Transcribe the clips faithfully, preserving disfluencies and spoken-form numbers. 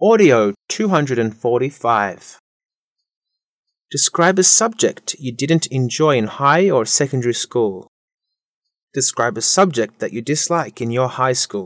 Audio two hundred forty-five. Describe a subject you didn't enjoy in high or secondary school. Describe a subject that you dislike in your high school.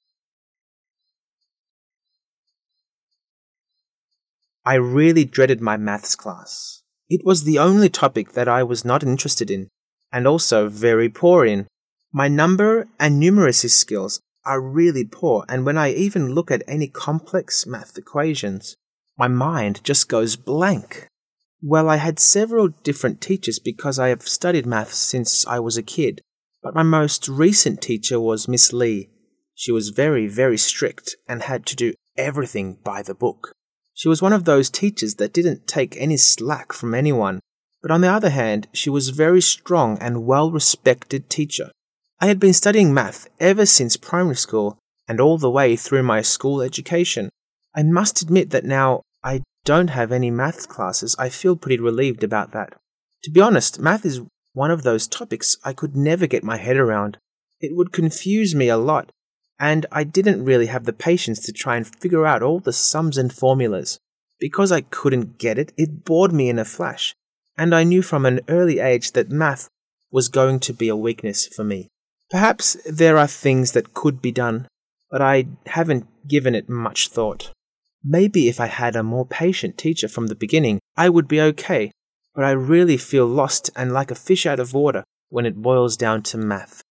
I really dreaded my maths class. It was the only topic that I was not interested in, and also very poor in. My number and numeracy skills are really poor, and when I even look at any complex math equations, my mind just goes blank. Well, I had several different teachers because I have studied maths since I was a kid, but my most recent teacher was Miss Lee. She was very, very strict and had to do everything by the book. She was one of those teachers that didn't take any slack from anyone, but on the other hand, she was a very strong and well-respected teacher. I had been studying math ever since primary school and all the way through my school education. I must admit that now I don't have any math classes. I feel pretty relieved about that. To be honest, math is one of those topics I could never get my head around. It would confuse me a lot, and I didn't really have the patience to try and figure out all the sums and formulas. Because I couldn't get it, it bored me in a flash, and I knew from an early age that math was going to be a weakness for me. Perhaps there are things that could be done, but I haven't given it much thought. Maybe if I had a more patient teacher from the beginning, I would be okay, but I really feel lost and like a fish out of water when it boils down to math.